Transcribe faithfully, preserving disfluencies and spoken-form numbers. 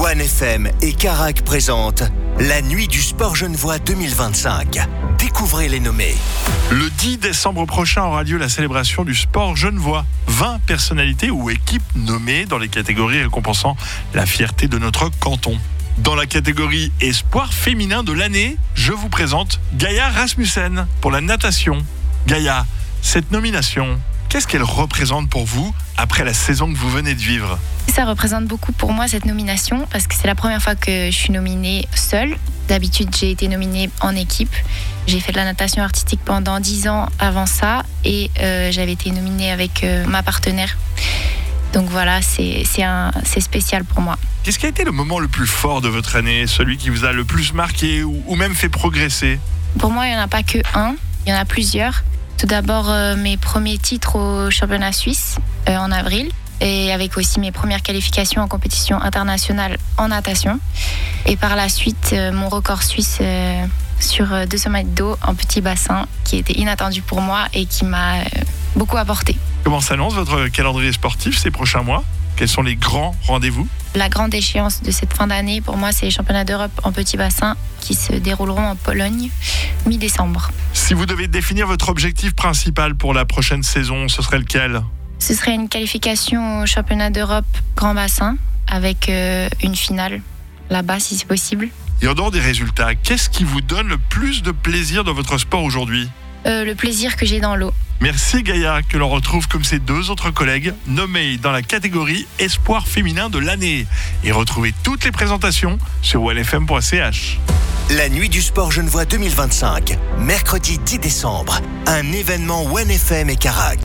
one F M et Carac présentent la Nuit du Sport Genevois deux mille vingt-cinq. Découvrez les nommés. Le dix décembre prochain aura lieu la célébration du sport genevois. vingt personnalités ou équipes nommées dans les catégories récompensant la fierté de notre canton. Dans la catégorie Espoir féminin de l'année, je vous présente Gaïa Rasmussen pour la natation. Gaïa, cette nomination, qu'est-ce qu'elle représente pour vous après la saison que vous venez de vivre ? Ça représente beaucoup pour moi cette nomination parce que c'est la première fois que je suis nominée seule. D'habitude, j'ai été nominée en équipe. J'ai fait de la natation artistique pendant dix ans avant ça et euh, j'avais été nominée avec euh, ma partenaire. Donc voilà, c'est, c'est, un, c'est spécial pour moi. Qu'est-ce qui a été le moment le plus fort de votre année, celui qui vous a le plus marqué ou, ou même fait progresser ? Pour moi, il n'y en a pas que un, il y en a plusieurs. Tout d'abord, euh, mes premiers titres au championnat suisse euh, en avril et avec aussi mes premières qualifications en compétition internationale en natation. Et par la suite, euh, mon record suisse euh, sur deux cents mètres d'eau en petit bassin qui était inattendu pour moi et qui m'a euh, beaucoup apporté. Comment s'annonce votre calendrier sportif ces prochains mois ? Quels sont les grands rendez-vous ? La grande échéance de cette fin d'année, pour moi, c'est les championnats d'Europe en petit bassin qui se dérouleront en Pologne mi-décembre. Si vous devez définir votre objectif principal pour la prochaine saison, ce serait lequel ? Ce serait une qualification au championnat d'Europe grand bassin avec euh, une finale là-bas si c'est possible. Et en dehors des résultats, qu'est-ce qui vous donne le plus de plaisir dans votre sport aujourd'hui ? euh, Le plaisir que j'ai dans l'eau. Merci Gaïa, que l'on retrouve comme ses deux autres collègues nommés dans la catégorie Espoir féminin de l'année. Et retrouvez toutes les présentations sur one f m point c h. La Nuit du Sport Genevois deux mille vingt-cinq, mercredi dix décembre, un événement one F M et Carac.